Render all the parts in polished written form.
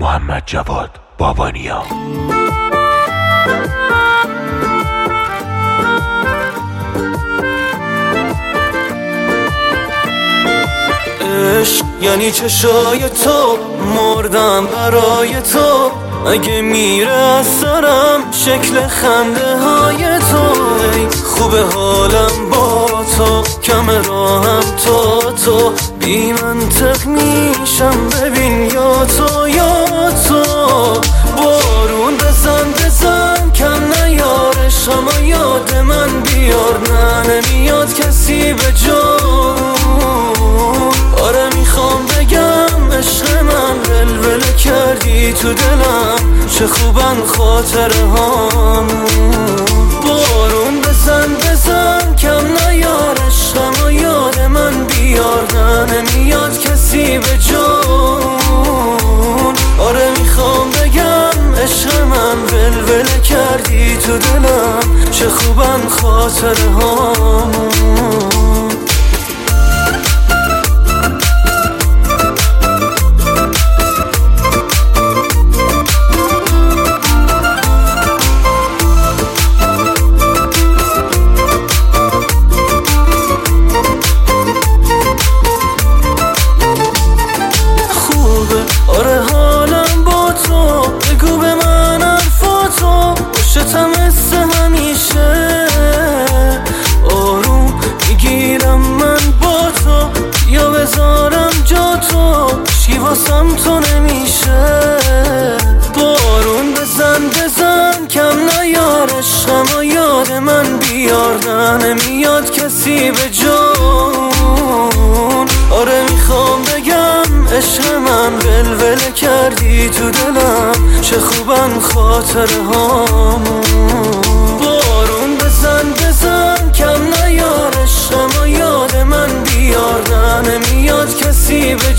محمد جواد بابانیا. عشق یعنی چشای تو، مردم برای تو، اگه میره از سرم شکل خنده های تو. ای خوبه حالم با تو، کم راهم تو بی منطق میشم، ببین یا تو یا تو. بارون بزن کم نیارش، اما یاد من بیار، نه نمیاد کسی به جون. آره میخوام بگم عشق من، ولول کردی تو دلم، چه خوبن خاطره هامون. بارون بزن کم نیار عشقم و یاد من بیار، نه نمیاد کسی به جون. آره میخوام بگم عشق من، ولول کردی تو دلم، چه خوبن خاطره هامون. آره حالم با تو، بگو به من حرفاتو، پشتم مثل همیشه. آروم میگیرم من با تو، یا بذارم جا تو، چی واسم تو نمیشه. بارون بزن کم نیار عشقم و یاد من بیار، نه نمیاد کسی به جون. آره میخوام بگم عشق من، ولول کردی تو دلم، چه خوبن خاطره هامون. بارون بزن کم نیار عشقم و یاد من بیار، نه نمیاد کسی به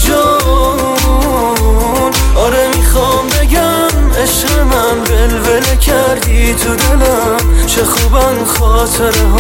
جون. آره میخوام بگم عشق من، ولول کردی تو دلم، چه خوبن خاطره هامون.